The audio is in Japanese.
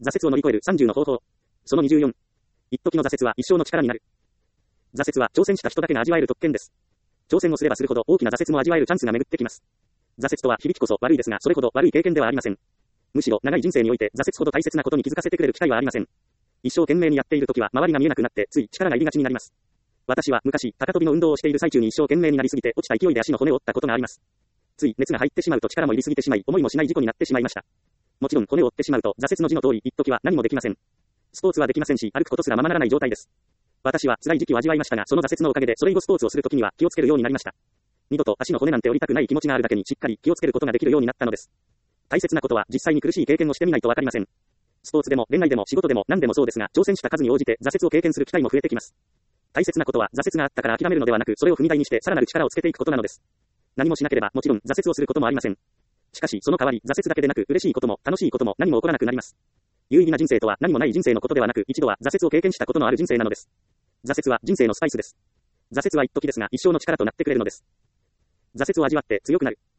挫折を乗り越える30の方法。その24。一時の挫折は一生の力になる。挫折は挑戦した人だけが味わえる特権です。挑戦をすればするほど大きな挫折も味わえるチャンスが巡ってきます。挫折とは響きこそ悪いですが、それほど悪い経験ではありません。むしろ長い人生において挫折ほど大切なことに気づかせてくれる機会はありません。一生懸命にやっているときは周りが見えなくなってつい力が入りがちになります。私は昔、高跳びの運動をしている最中に一生懸命になりすぎて落ちた勢いで足の骨を折ったことがあります。つい熱が入ってしまうと力も入りすぎてしまい、思いもしない事故になってしまいました。もちろん骨を折ってしまうと挫折の字の通り一時は何もできません。スポーツはできませんし、歩くことすらままならない状態です。私は辛い時期を味わいましたが、その挫折のおかげでそれ以後スポーツをするときには気をつけるようになりました。二度と足の骨なんて折りたくない気持ちがあるだけにしっかり気をつけることができるようになったのです。大切なことは実際に苦しい経験をしてみないとわかりません。スポーツでも恋愛でも仕事でも何でもそうですが、挑戦した数に応じて挫折を経験する機会も増えてきます。大切なことは挫折があったから諦めるのではなく、それを踏み台にしてさらなる力をつけていくことなのです。何もしなければもちろん挫折をすることもありません。しかしその代わり挫折だけでなく嬉しいことも楽しいことも何も起こらなくなります。有意義な人生とは何もない人生のことではなく、一度は挫折を経験したことのある人生なのです。挫折は人生のスパイスです。挫折は一時ですが一生の力となってくれるのです。挫折を味わって強くなる。